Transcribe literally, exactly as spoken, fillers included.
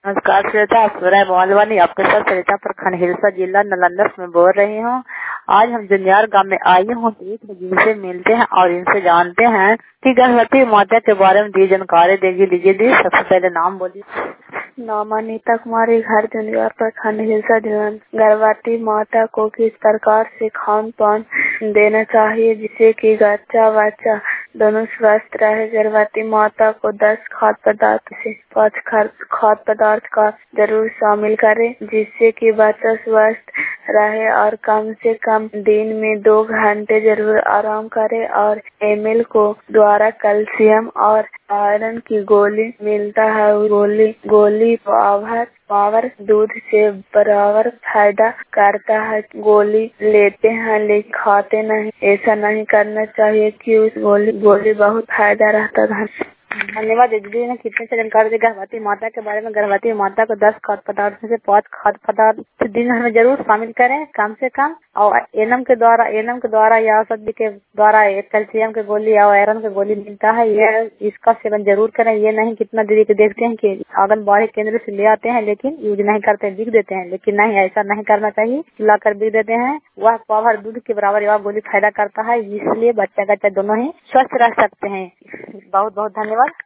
नमस्कार श्वेता, राय मोहलवानी आपके साथ सरिता प्रखंड हिलसा जिला नालंदा में बोल रही हूँ। आज हम जुनियार गांव में आई हूँ, तो जिनसे मिलते हैं और इनसे जानते हैं कि गर्भवती माता के बारे में दी जानकारी देगी। लीजिए दी, सबसे पहले नाम बोलिए। नाम अनीता कुमारी, घर जुनियार प्रखंड हिलसा जिला। गर्भवती माता को किस प्रकार से खान पान देना चाहिए जिससे कि बच्चा बच्चा दोनों स्वस्थ रहे। गर्भवती माता को दस खाद्य पदार्थ से पाँच खाद्य पदार्थ का जरूर शामिल करें जिससे कि बच्चा स्वस्थ रहे और कम से कम दिन में दो घंटे जरूर आराम करे। और एमएल को द्वारा कैल्शियम और आयरन की गोली मिलता है। गोली गोली पावर पावर दूध से बराबर फायदा करता है। गोली लेते हैं लेकिन खाते नहीं, ऐसा नहीं करना चाहिए कि उस गोली गोली बहुत फायदा रहता है। धन्यवाद दीदी ने कितने से जानकारी दी गर्भवती माता के बारे में। गर्भवती माता को दस खाद्य पदार्थ में से पाँच खाद्य पदार्थ दिन में जरूर शामिल करें कम से कम। और एनम के द्वारा एनम के द्वारा या औषधि के द्वारा कैल्शियम की गोली या आयरन की गोली मिलता है, यह इसका सेवन जरूर करें। ये नहीं कितना दीदी के देखते हैं कि आंगनबाड़ी केंद्र से ले आते हैं लेकिन यूज नहीं करते, बिक देते हैं। लेकिन नहीं, ऐसा नहीं करना चाहिए, लाकर बिक देते हैं। वह पावर दूध के बराबर यह गोली फायदा करता है, इसलिए बच्चा बच्चा दोनों ही स्वस्थ रह सकते हैं। बहुत बहुत धन्यवाद।